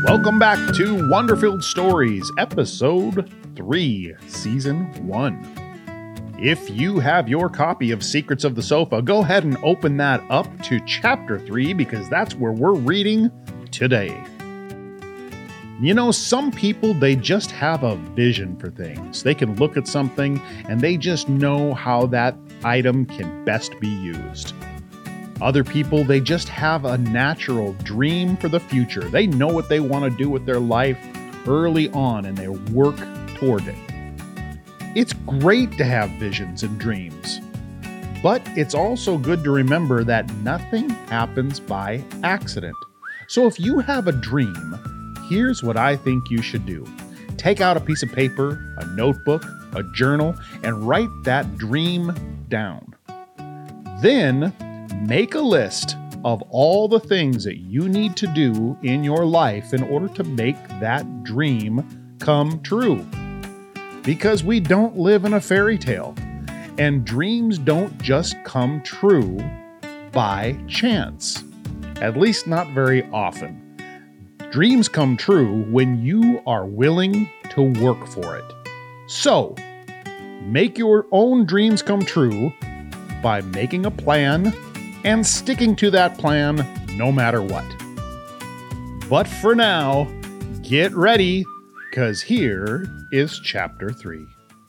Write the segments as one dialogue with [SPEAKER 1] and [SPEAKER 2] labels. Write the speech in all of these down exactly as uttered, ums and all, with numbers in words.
[SPEAKER 1] Welcome back to Wonderfield Stories, Episode three, Season one. If you have your copy of Secrets of the Sofa, go ahead and open that up to Chapter three because that's where we're reading today. You know, some people, they just have a vision for things. They can look at something and they just know how that item can best be used. Other people, they just have a natural dream for the future. They know what they want to do with their life early on and they work toward it. It's great to have visions and dreams, but it's also good to remember that nothing happens by accident. So if you have a dream, here's what I think you should do. Take out a piece of paper, a notebook, a journal, and write that dream down. Then make a list of all the things that you need to do in your life in order to make that dream come true. Because we don't live in a fairy tale, and dreams don't just come true by chance. At least not very often. Dreams come true when you are willing to work for it. So, make your own dreams come true by making a plan and sticking to that plan no matter what. But for now, get ready, because here is Chapter three.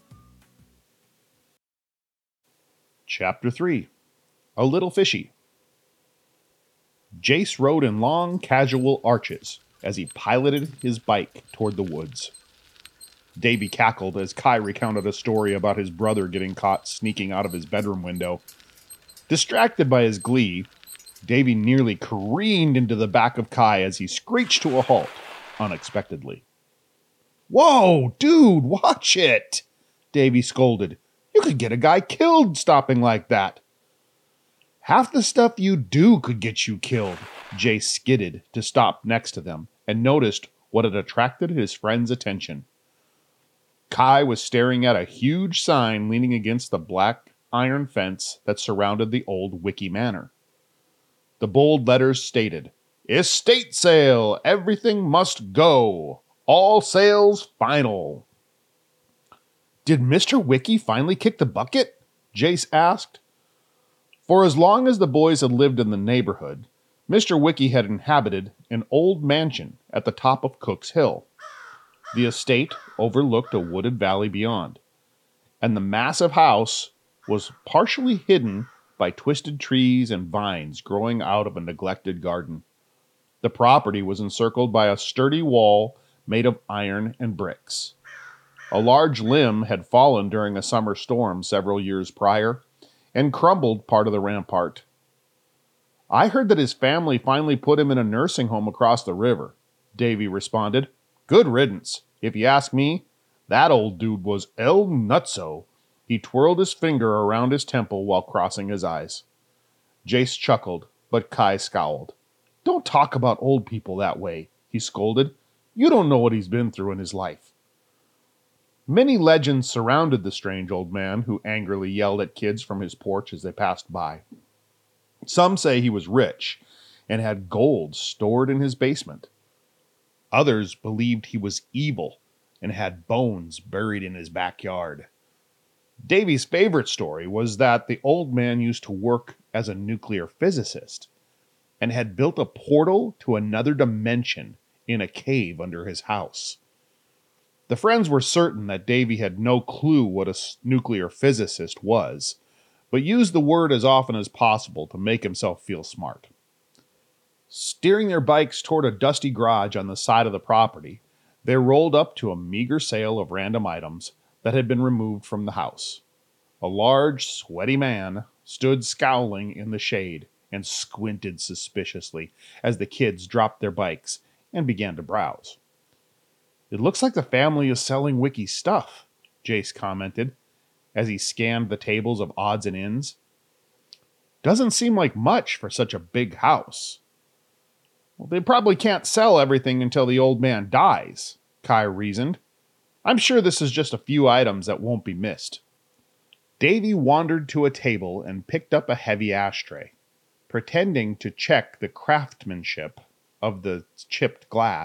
[SPEAKER 1] Chapter three, A Little Fishy. Jace rode in long, casual arches as he piloted his bike toward the woods. Davy cackled as Kai recounted a story about his brother getting caught sneaking out of his bedroom window. Distracted by his glee, Davy nearly careened into the back of Kai as he screeched to a halt unexpectedly. "Whoa, dude, watch it!" Davy scolded. "You could get a guy killed stopping like that." "Half the stuff you do could get you killed." Jace skidded to stop next to them and noticed what had attracted his friend's attention. Kai was staring at a huge sign leaning against the black iron fence that surrounded the old Wiki Manor. The bold letters stated, "Estate sale! Everything must go! All sales final!" "Did Mister Wiki finally kick the bucket?" Jace asked. For as long as the boys had lived in the neighborhood, Mister Wiki had inhabited an old mansion at the top of Cook's Hill. The estate overlooked a wooded valley beyond, and the massive house was partially hidden by twisted trees and vines growing out of a neglected garden. The property was encircled by a sturdy wall made of iron and bricks. A large limb had fallen during a summer storm several years prior and crumbled part of the rampart. "I heard that his family finally put him in a nursing home across the river," Davy responded. "Good riddance. If you ask me, that old dude was El Nutso." He twirled his finger around his temple while crossing his eyes. Jace chuckled, but Kai scowled. "Don't talk about old people that way," he scolded. "You don't know what he's been through in his life." Many legends surrounded the strange old man who angrily yelled at kids from his porch as they passed by. Some say he was rich and had gold stored in his basement. Others believed he was evil and had bones buried in his backyard. Davy's favorite story was that the old man used to work as a nuclear physicist and had built a portal to another dimension in a cave under his house. The friends were certain that Davy had no clue what a nuclear physicist was, but used the word as often as possible to make himself feel smart. Steering their bikes toward a dusty garage on the side of the property, they rolled up to a meager sale of random items that had been removed from the house. A large, sweaty man stood scowling in the shade and squinted suspiciously as the kids dropped their bikes and began to browse. "It looks like the family is selling Wiki stuff," Jace commented as he scanned the tables of odds and ends. "Doesn't seem like much for such a big house." "Well, they probably can't sell everything until the old man dies," Kai reasoned. "I'm sure this is just a few items that won't be missed." Davy wandered to a table and picked up a heavy ashtray. Pretending to check the craftsmanship of the chipped glass,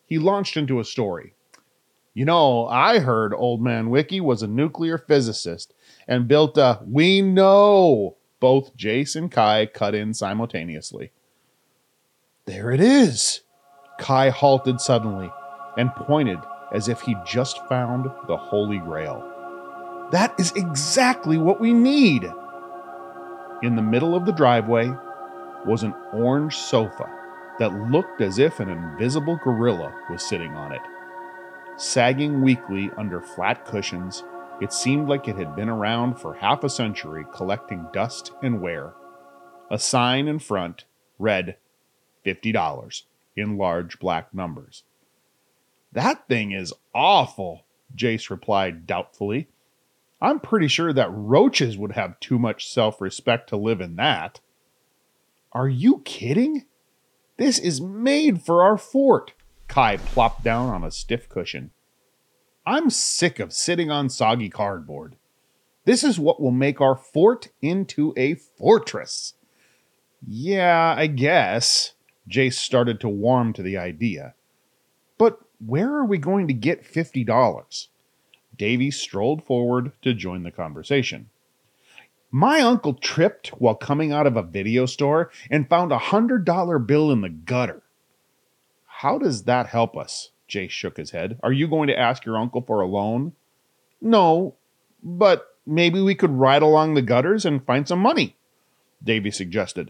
[SPEAKER 1] he launched into a story. You know, I heard Old Man Wiki was a nuclear physicist and built a... We know! Both Jace and Kai cut in simultaneously. There it is! Kai halted suddenly and pointed as if he'd just found the Holy Grail. That is exactly what we need! In the middle of the driveway was an orange sofa that looked as if an invisible gorilla was sitting on it. Sagging weakly under flat cushions, it seemed like it had been around for half a century collecting dust and wear. A sign in front read fifty dollars in large black numbers. That thing is awful, Jace replied doubtfully. I'm pretty sure that roaches would have too much self-respect to live in that. Are you kidding? This is made for our fort. Kai plopped down on a stiff cushion. I'm sick of sitting on soggy cardboard. This is what will make our fort into a fortress. Yeah, I guess. Jace started to warm to the idea. But where are we going to get fifty dollars? Davy strolled forward to join the conversation. My uncle tripped while coming out of a video store and found a one hundred dollar bill in the gutter. How does that help us? Jace shook his head. Are you going to ask your uncle for a loan? No, but maybe we could ride along the gutters and find some money, Davy suggested.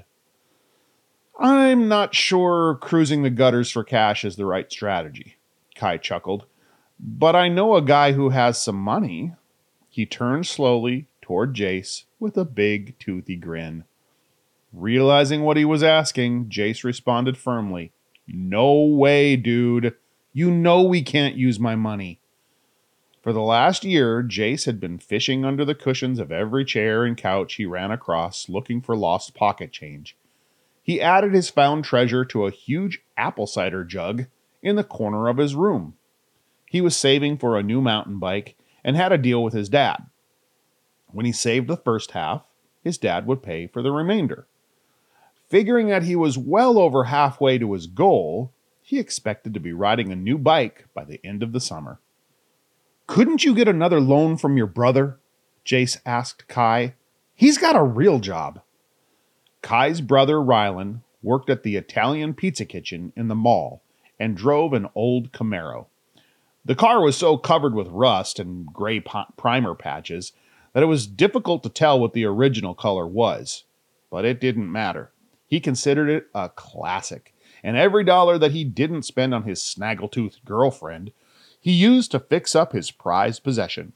[SPEAKER 1] I'm not sure cruising the gutters for cash is the right strategy, Kai chuckled. But I know a guy who has some money. He turned slowly toward Jace with a big, toothy grin. Realizing what he was asking, Jace responded firmly. No way, dude. You know we can't use my money. For the last year, Jace had been fishing under the cushions of every chair and couch he ran across, looking for lost pocket change. He added his found treasure to a huge apple cider jug in the corner of his room. He was saving for a new mountain bike and had a deal with his dad. When he saved the first half, his dad would pay for the remainder. Figuring that he was well over halfway to his goal, he expected to be riding a new bike by the end of the summer. Couldn't you get another loan from your brother? Jace asked Kai. He's got a real job. Kai's brother Rylan worked at the Italian pizza kitchen in the mall and drove an old Camaro. The car was so covered with rust and gray primer patches that it was difficult to tell what the original color was. But it didn't matter. He considered it a classic, and every dollar that he didn't spend on his snaggletooth girlfriend, he used to fix up his prized possession.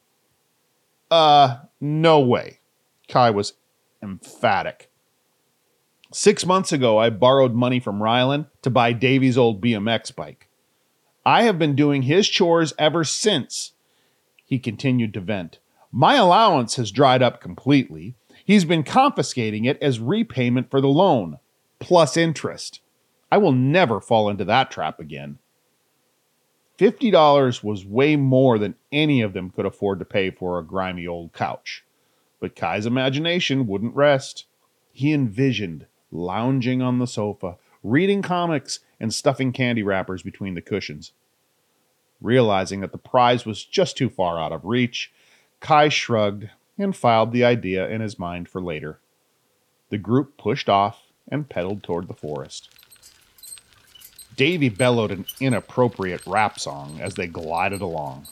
[SPEAKER 1] Uh, no way. Kai was emphatic. Six months ago, I borrowed money from Rylan to buy Davy's old B M X bike. I have been doing his chores ever since, he continued to vent. My allowance has dried up completely. He's been confiscating it as repayment for the loan, plus interest. I will never fall into that trap again. Fifty dollars was way more than any of them could afford to pay for a grimy old couch. But Kai's imagination wouldn't rest. He envisioned lounging on the sofa, reading comics, and stuffing candy wrappers between the cushions. Realizing that the prize was just too far out of reach, Kai shrugged and filed the idea in his mind for later. The group pushed off and pedaled toward the forest. Davy bellowed an inappropriate rap song as they glided along.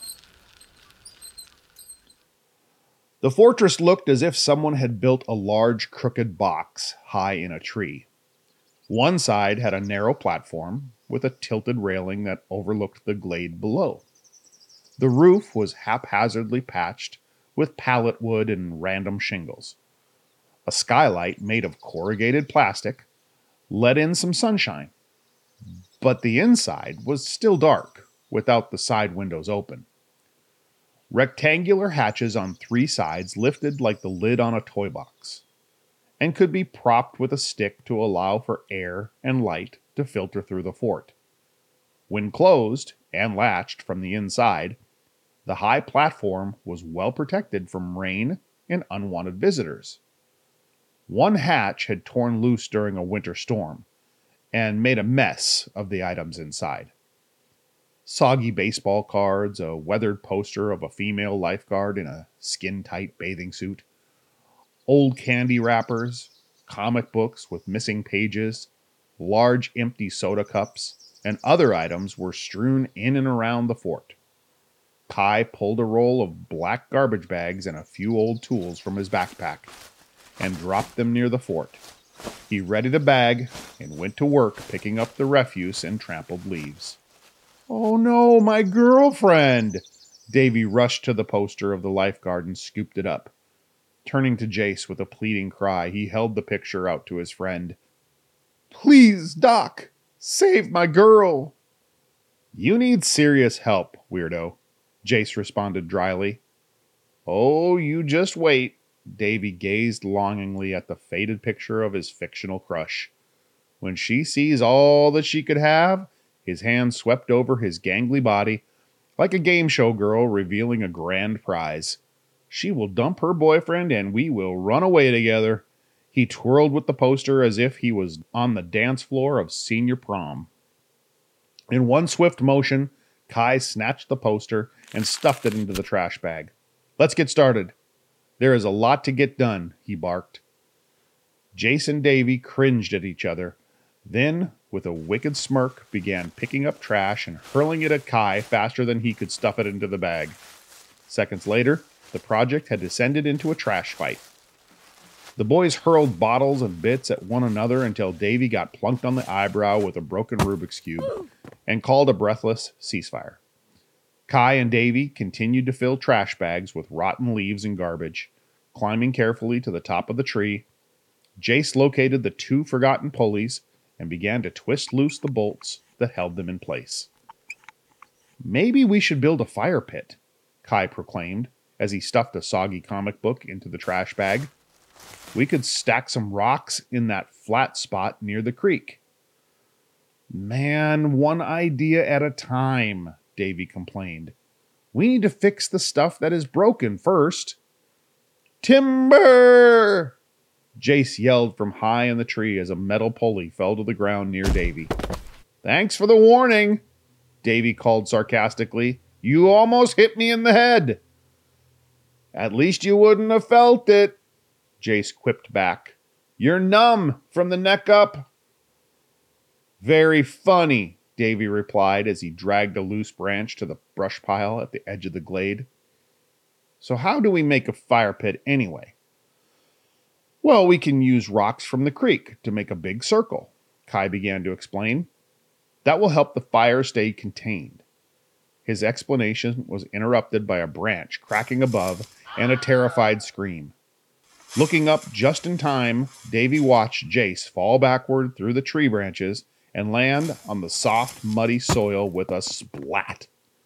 [SPEAKER 1] The fortress looked as if someone had built a large crooked box high in a tree. One side had a narrow platform with a tilted railing that overlooked the glade below. The roof was haphazardly patched with pallet wood and random shingles. A skylight made of corrugated plastic let in some sunshine, but the inside was still dark without the side windows open. Rectangular hatches on three sides lifted like the lid on a toy box, and could be propped with a stick to allow for air and light to filter through the fort. When closed and latched from the inside, the high platform was well protected from rain and unwanted visitors. One hatch had torn loose during a winter storm and made a mess of the items inside. Soggy baseball cards, a weathered poster of a female lifeguard in a skin-tight bathing suit, old candy wrappers, comic books with missing pages, large empty soda cups, and other items were strewn in and around the fort. Kai pulled a roll of black garbage bags and a few old tools from his backpack and dropped them near the fort. He readied a bag and went to work picking up the refuse and trampled leaves. "Oh no, my girlfriend!" Davy rushed to the poster of the lifeguard and scooped it up. Turning to Jace with a pleading cry, he held the picture out to his friend. "Please, Doc, save my girl." "You need serious help, weirdo," Jace responded dryly. "Oh, you just wait." Davy gazed longingly at the faded picture of his fictional crush. When she sees all that she could have, his hand swept over his gangly body like a game show girl revealing a grand prize. She will dump her boyfriend and we will run away together. He twirled with the poster as if he was on the dance floor of senior prom. In one swift motion, Kai snatched the poster and stuffed it into the trash bag. "Let's get started. There is a lot to get done," he barked. Jace and Davy cringed at each other, then, with a wicked smirk, began picking up trash and hurling it at Kai faster than he could stuff it into the bag. Seconds later, the project had descended into a trash fight. The boys hurled bottles and bits at one another until Davy got plunked on the eyebrow with a broken Rubik's Cube and called a breathless ceasefire. Kai and Davy continued to fill trash bags with rotten leaves and garbage. Climbing carefully to the top of the tree, Jace located the two forgotten pulleys and began to twist loose the bolts that held them in place. "Maybe we should build a fire pit," Kai proclaimed as he stuffed a soggy comic book into the trash bag. "We could stack some rocks in that flat spot near the creek." "Man, one idea at a time," Davy complained. "We need to fix the stuff that is broken first." "Timber!" Jace yelled from high in the tree as a metal pulley fell to the ground near Davy. "Thanks for the warning," Davy called sarcastically. "You almost hit me in the head." "At least you wouldn't have felt it," Jace quipped back. "You're numb from the neck up." "Very funny," Davy replied as he dragged a loose branch to the brush pile at the edge of the glade. "So how do we make a fire pit anyway?" "Well, we can use rocks from the creek to make a big circle," Kai began to explain. "That will help the fire stay contained." His explanation was interrupted by a branch cracking above and a terrified scream. Looking up just in time, Davy watched Jace fall backward through the tree branches and land on the soft, muddy soil with a splat.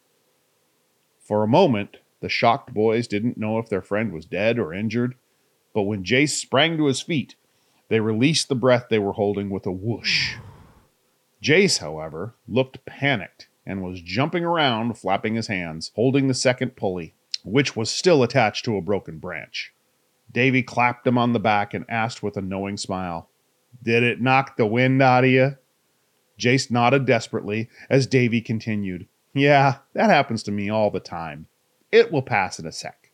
[SPEAKER 1] For a moment, the shocked boys didn't know if their friend was dead or injured, but when Jace sprang to his feet, they released the breath they were holding with a whoosh. Jace, however, looked panicked and was jumping around, flapping his hands, holding the second pulley, which was still attached to a broken branch. Davy clapped him on the back and asked with a knowing smile, "Did it knock the wind out of you?" Jace nodded desperately as Davy continued, "Yeah, that happens to me all the time. It will pass in a sec."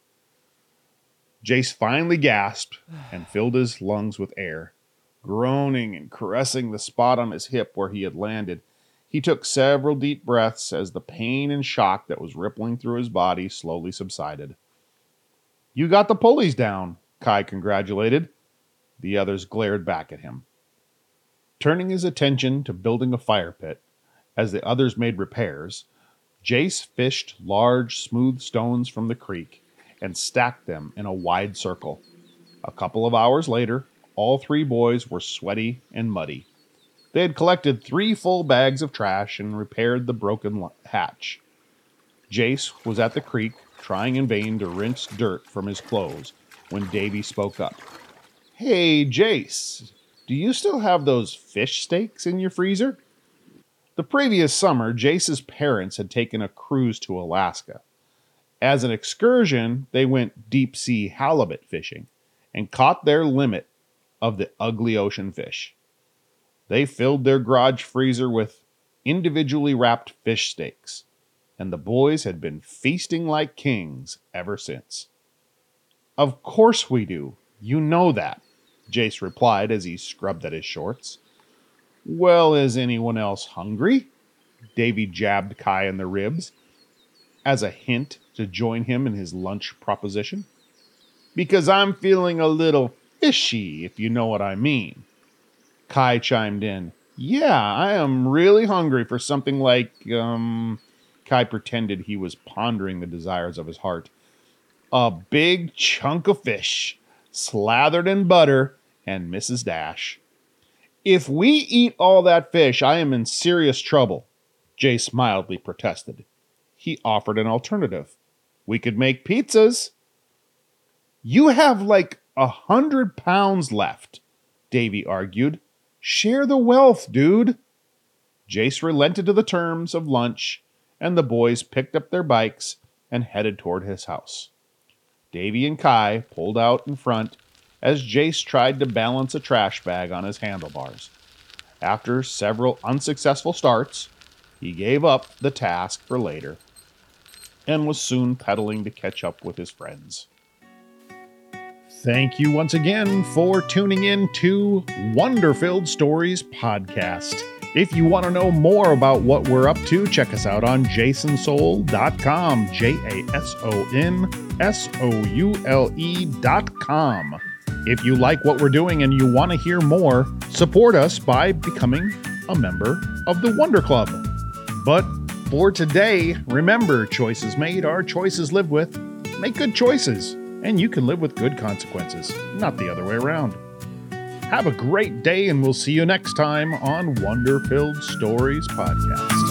[SPEAKER 1] Jace finally gasped and filled his lungs with air. Groaning and caressing the spot on his hip where he had landed, he took several deep breaths as the pain and shock that was rippling through his body slowly subsided. "You got the pulleys down," Kai congratulated. The others glared back at him. Turning his attention to building a fire pit, as the others made repairs, Jace fished large, smooth stones from the creek and stacked them in a wide circle. A couple of hours later, all three boys were sweaty and muddy. They had collected three full bags of trash and repaired the broken hatch. Jace was at the creek, trying in vain to rinse dirt from his clothes, when Davy spoke up. "Hey, Jace, do you still have those fish steaks in your freezer?" The previous summer, Jace's parents had taken a cruise to Alaska. As an excursion, they went deep-sea halibut fishing and caught their limit of the ugly ocean fish. They filled their garage freezer with individually wrapped fish steaks, and the boys had been feasting like kings ever since. "Of course we do. You know that," Jace replied as he scrubbed at his shorts. "Well, is anyone else hungry?" Davy jabbed Kai in the ribs as a hint to join him in his lunch proposition. "Because I'm feeling a little fishy, if you know what I mean." Kai chimed in. "Yeah, I am really hungry for something like, um... Kai pretended he was pondering the desires of his heart. "A big chunk of fish, slathered in butter, and Missus Dash." "If we eat all that fish, I am in serious trouble," Jace mildly protested. He offered an alternative. "We could make pizzas." "You have like a hundred pounds left," Davy argued. "Share the wealth, dude." Jace relented to the terms of lunch, and the boys picked up their bikes and headed toward his house. Davy and Kai pulled out in front as Jace tried to balance a trash bag on his handlebars. After several unsuccessful starts, he gave up the task for later and was soon pedaling to catch up with his friends. Thank you once again for tuning in to Wonder-Filled Stories Podcast. If you want to know more about what we're up to, check us out on jason soul dot com, J A S O N S O U L E dot com. If you like what we're doing and you want to hear more, support us by becoming a member of the Wonder Club. But for today, remember, choices made are choices lived with. Make good choices, and you can live with good consequences, not the other way around. Have a great day, and we'll see you next time on Wonder-Filled Stories Podcast.